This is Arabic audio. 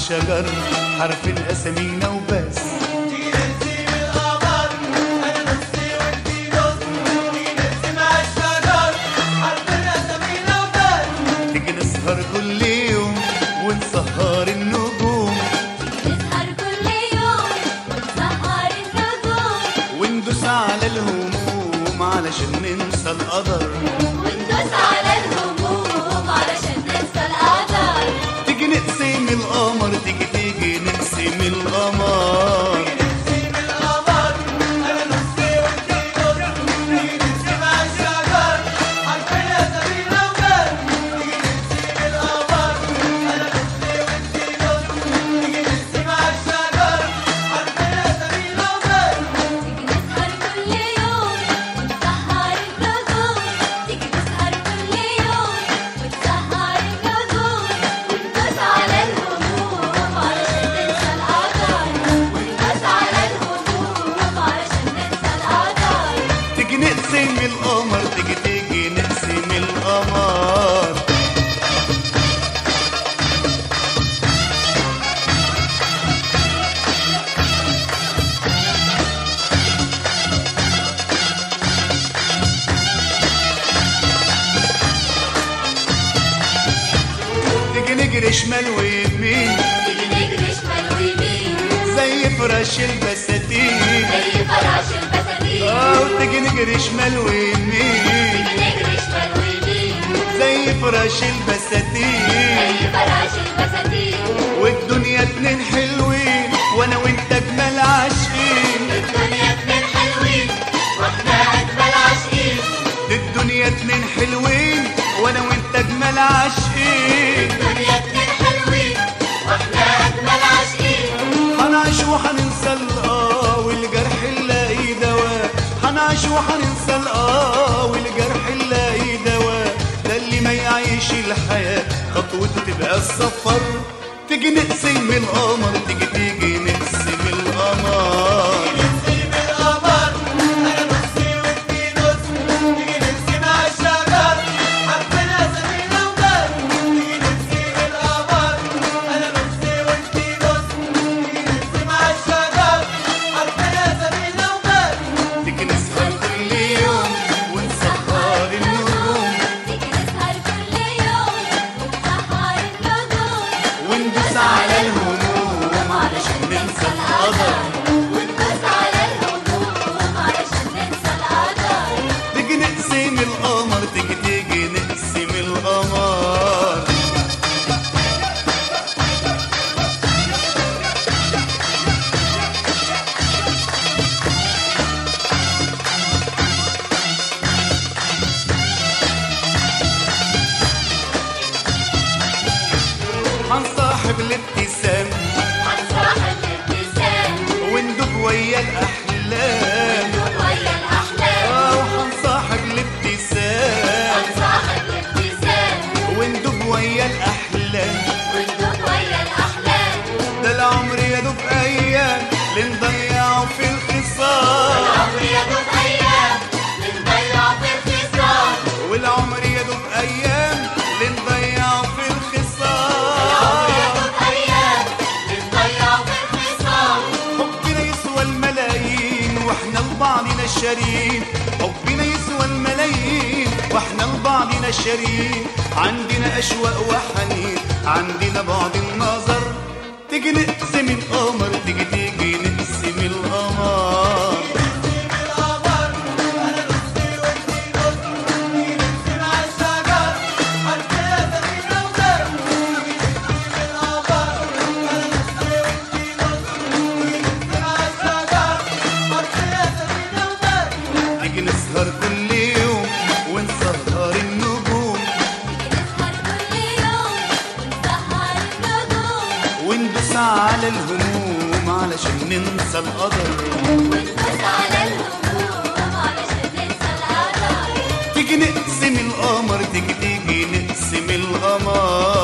الشجر عارفين اسامينا وبس. تيجي نرسم القمر انا نصي وانتي نص، تيجي نرسم عالشجر عارفين اسامينا وبس. تيجي نسهر كل يوم ونسهر النجوم، نسهر كل يوم ونسهر النجوم، وندوس على الهموم علشان ننسى القدر. وندوس على الهموم علشان ننسى القدر. تيجي نقسم القمر، تيجي نقسم القمر. نرسم القمر انا نصي وانتي نص، تيجي نرسم عالشجر عارفين اسامينا وبس. تيجي نرسم القمر انا نصي وانتي نص، تيجي نرسم عالشجر عارفين اسامينا وبس. تيجي نسهر كل يوم ونسهر النجوم، تيجي نسهر كل يوم ونسهر النجوم، وندوس على الهموم علشان ننسى القدر. وندوس على الهموم علشان ننسى القدر. تيجي نقسم القمر، تيجي نقسم القمر. تيجي نجري شمال ويمين تيجي نجري شمال ويمين زي فراش البساتين. زي فراش البساتين. وتيجي نجري شمال ويمين تيجي نجري شمال ويمين زي فراش البساتين. زي فراش البساتين. والدنيا اتنين حلوين وانا وانت اجمل عاشقين. الدنيا اتنين حلوين واحنا اجمل عاشقين. الدنيا اتنين حلوين وانا وانت اجمل عاشقين. الدنيا اتنين حلوين واحنا اجمل عاشقين. هنعيش وهننسى والجرح نلاقي دواء. هنعيش وهننسى والجرح نلاقي دواء. ده اللي ما يعيش الحياة خطوته تبقى السفر. تيجي نقسم القمر، تيجي نقسم القمر. نرسم القمر انا نصي وانتي نص، تيجي نرسم عالشجر عارفين اسامينا وبس. تيجي نرسم القمر انا نصي وانتي نص، تيجي نرسم عالشجر عارفين اسامينا وبس. تيجي نسهر كل يوم ونسهر النجوم، تيجي نسهر كل يوم ونسهر النجوم، وندوس على الهموم علشان ننسى القدر. وندوس على الهموم علشان ننسى القدر. تيجي نقسم القمر، تيجي نقسم القمر. هنصاحب الابتسام هنصاحب الابتسام وندوب ويا الأحلام. ويا الأحلام. وهنصاحب الابتسام هنصاحب الابتسام وندوب ويا الأحلام. وندوب ويا الأحلام. ده العمر يدوب أيام لنضيعه في الخصام. العمر يدوب أيام بنضيع في الخصام. والعمر يدوب أيام لنضيعه في الخصام. العمر يدوب أيام بنضيع في الخصام. حبنا يسوى الملايين واحنا لبعضنا شارين. حبنا يسوى الملايين واحنا لبعضنا شارين. عندنا أشواق وحنين، عندنا بعد النظر. تيجي نقسم القمر، تيجي نقسم القمر. نرسم القمر انا نصي وانتي نص، تيجي نرسم عالشجر عارفين اسامينا وبس. تيجي نرسم القمر انا نصي وانتي نص، تيجي نرسم عالشجر عارفين اسامينا وبس. تيجي نسهر كل يوم ونسهر النجوم، تيجي نسهر كل يوم ونسهر النجوم، وندوس على الهموم علشان ننسى القدر. وندوس على الهموم علشان ننسى القدر. تيجي نقسم القمر، تيجي نقسم القمر.